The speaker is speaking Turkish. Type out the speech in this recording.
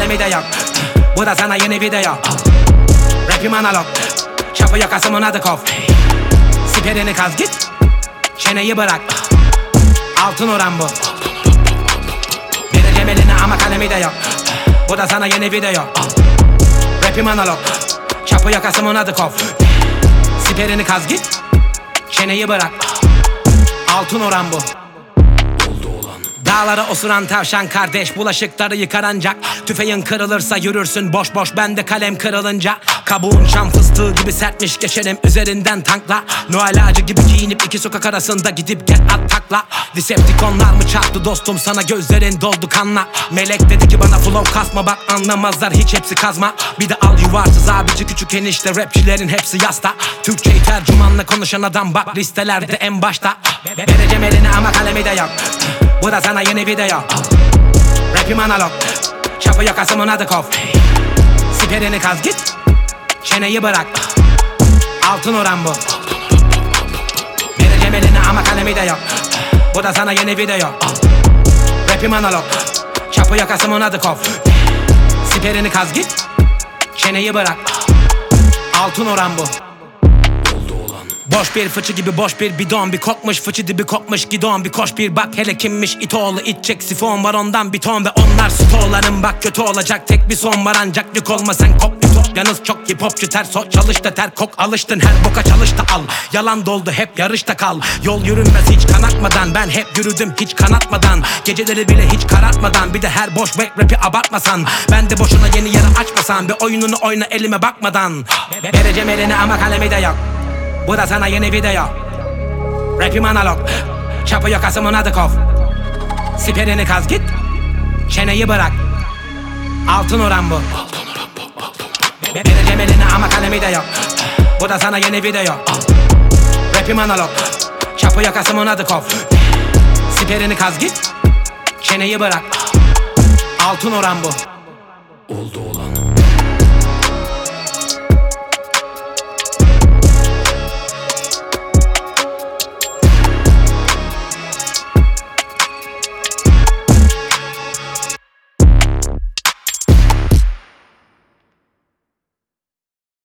kalemi de yok. Bu da sana yeni video. Rapim analog, çapı yakasımın adı kof. Siperini kaz git, çeneyi bırak. Altın oran bu. Vereceğim eline ama kalemi de yok. Bu da sana yeni video. Rapim analog, çapı yakasımın adı kof. Siperini kaz git, çeneyi bırak. Altın oran bu. Dağlara osuran tavşan kardeş, bulaşıkları yıkar ancak. Tüfeğin kırılırsa yürürsün boş boş, bende kalem kırılınca. Kabuğun çam fıstığı gibi sertmiş, geçerim üzerinden tankla. Noel ağacı gibi giyinip iki sokak arasında gidip gel at takla. Decepticonlar mı çarptı dostum sana, gözlerin doldu kanla. Melek dedi ki bana flow kasma, bak anlamazlar hiç, hepsi kazma. Bir de al yuvarsız abici küçük enişte, rapçilerin hepsi yasta. Türkçeyi tercümanla konuşan adam bak listelerde en başta. Vereceğim eline ama kalemi de yok. Bu da sana yeni video. Rapim analog, çapı yakasımın adı kof. Siperini kaz git, çeneyi bırak. Altın oran bu. Vereceğim eline ama kalemi de yok. Bu da sana yeni video. Rapim analog, çapı yakasımın adı kof. Siperini kaz git, çeneyi bırak. Altın oran bu. Boş bir fıçı gibi boş bir bidon, bir kokmuş fıçı dibi kopmuş gidon. Bir koş bir bak hele kimmiş it oğlu, içecek sifon var ondan bir ton. Ve onlar stoğların bak kötü olacak, tek bir son var ancak yük olma sen kop bir top. Yalnız çok hip hopçu ters o çalış da ter kok, alıştın her boka çalış da al. Yalan doldu hep yarışta kal, yol yürünmez hiç kanatmadan. Ben hep yürüdüm hiç kanatmadan, geceleri bile hiç karartmadan. Bir de her boş whack rapi abartmasan, ben de boşuna yeni yara açmasan. Bir oyununu oyna elime bakmadan. Vereceğim eline ama kalemi de yok. Bu da sana yeni video. Rapim analog, çapı yakasımın adı kof. Siperini kaz git, çeneyi bırak. Altın oran bu. Vereceğim eline ama kalemi de yok. Bu da sana yeni video. Rapim analog, çapı yakasımın adı kof. Siperini kaz git, çeneyi bırak. Altın oran bu. Oldu.